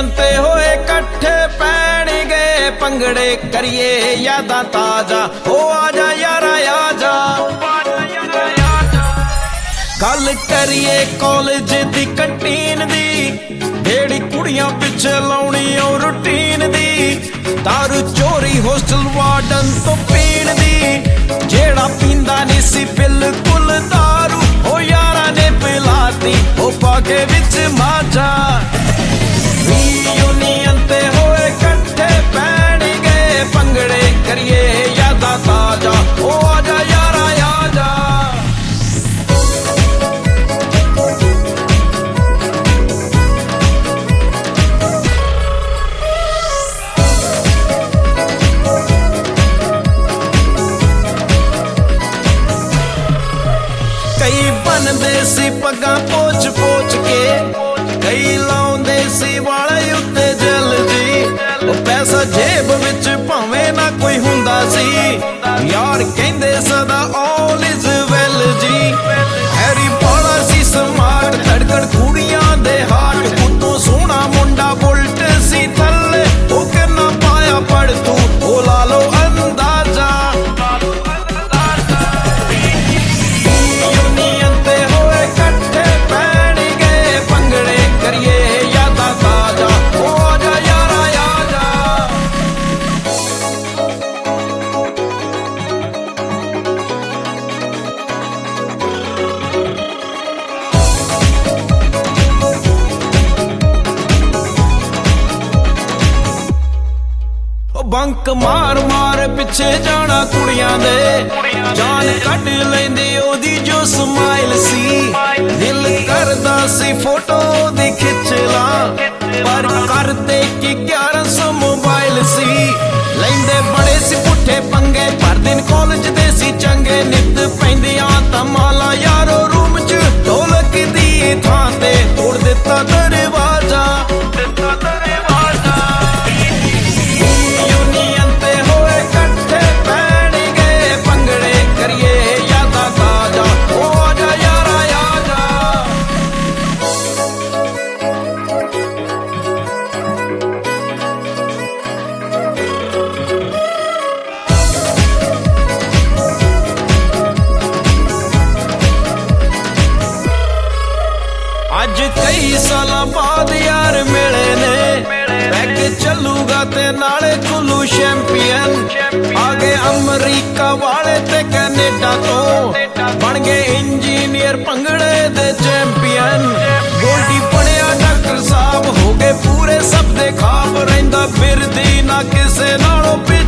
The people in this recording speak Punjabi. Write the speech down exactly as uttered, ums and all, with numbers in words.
ਯੂਨੀਅਨ ਤੇ ਹੋਏ ਇਕੱਠੇ ਪੈਣਗੇ ਭੰਗੜੇ ਕਰੀਏ ਯਾਦਾਂ ਤਾਜ਼ਾ ਹੋ ਆਜਾ ਯਾਰਾ ਆਜਾ ਗੱਲ ਕਰੀਏ ਕਾਲਜ ਦੀ ਕੰਟੀਨ ਦੀ ਜਿਹੜੀ ਕੁੜੀਆਂ ਪਿੱਛੇ ਲਾਉਣੀ ਉਹ ਰੂਟੀਨ ਦੀ ਦਾਰੂ ਚੋਰੀ ਹੋਸਟਲ ਵਾਰਡਨ ਤੋਂ ਪੀਣ ਦੀ ਜਿਹੜਾ ਪੀਂਦਾ ਨਹੀਂ ਸੀ ਬਿਲਕੁਲ ਦਾਰੂ ਉਹ ਯਾਰਾਂ ਨੇ ਪਿਲਾਤੀ ਉਹ ਪਾਗੇ ਵਿੱਚ ਮਾਝਾ ਯੂਨੀਅਨ ਤੇ ਹੋਏ ਇਕੱਠੇ ਪੈਣਗੇ ਭੰਗੜੇ ਕਰੀਏ ਯਾਦਾਂ ਤਾਜ਼ਾ ਉਹ ਆਜਾ ਯਾਰਾ ਆਜਾ ਕਈ ਬਣਦੇ ਸੀ ਪੱਗਾਂ ਪੋਚ ਪੋਚ ਕੇ ਕਈ ਲਾਉਂਦੇ ਸੀ ਵਾਲੇ ਉੱਤੇ ਜਲ ਜੀ ਉਹ ਪੈਸਾ ਜੇਬ ਵਿੱਚ ਭਾਵੇਂ ਨਾ ਕੋਈ ਹੁੰਦਾ ਸੀ ਯਾਰ ਕਹਿੰਦੇ ਸਦਾ ਆਲ ਇਜ਼ ਵੈਲ ਜੀ ਹੈਰੀ ਬਾਲਾ ਸੀ ਸਮਾਰਟ ਧੜਕਣ ਕੁੜੀਆਂ ਦੇ ਹਾਰਟ ਉਤੋਂ ਸੋਹਣਾ ਮੁੰਡਾ ਬੁਲਟ ਸੀ ਥੱਲੇ ਉਹ ਕਿੰਨਾ ਪਾਇਆ ਪੜ ਤੂੰ ਉਹ ਲਾ ਲੋ ਅੰਦਾਜ਼ਾ ਬੰਕ ਮਾਰ ਮਾਰ ਪਿੱਛੇ ਜਾਣਾ ਕੁੜੀਆਂ ਦੇ ਜਾਨ ਕੱਢ ਲੈਂਦੀ ਉਹਦੀ ਜੋ ਸਮਾਈਲ ਸੀ ਦਿਲ ਕਰਦਾ ਸੀ ਫੋਟੋ ਦੀ ਖਿੱਚ ਲਾਂ ਪਰ ਕਰਦੇ ਕਿ ਗਿਆਰਾਂ ਸੌ ਮੋਬਾਈਲ ਸੀ ਲੈਂਦੇ ਬੜੇ ਸੀ ਪੁੱਠੇ ਪੰਗੇ ਪਰ ਦਿਨ ਕਾਲਜ ਦੇ ਸੀ ਚੰਗੇ ਨਿੱਤ ਪੈਂਦੀਆਂ ਤਮਾਲਾ ਯਾਰੋ ਰੂਮ ਚ ਢੋਲਕ ਦੀ ਥਾਂ ਤੇ ਤੋੜ ਦਿੱਤਾ ਦਰਵਾਜ਼ਾ ਅੱਜ ਕਈ ਸਾਲਾਂ ਬਾਅਦ ਯਾਰ ਮਿਲੇ ਨੇ ਬੈਕ ਚੱਲੂਗਾ ਤੇ ਨਾਲੇ ਕੁੱਲੂ ਚੈਂਪੀਅਨ ਆ ਗਏ ਅਮਰੀਕਾ ਵਾਲੇ ਤੇ ਕੈਨੇਡਾ ਤੋਂ ਬਣ ਗਏ ਇੰਜੀਨੀਅਰ ਭੰਗੜੇ ਦੇ ਚੈਂਪੀਅਨ ਗੋਲਡੀ ਬਣਿਆ ਡਾਕਟਰ ਸਾਹਿਬ ਹੋ ਗਏ ਪੂਰੇ ਸਭ ਦੇ ਖਾਬ ਰਹਿੰਦਾ ਫਿਰਦੀ ਨਾ ਕਿਸੇ ਨਾਲੋਂ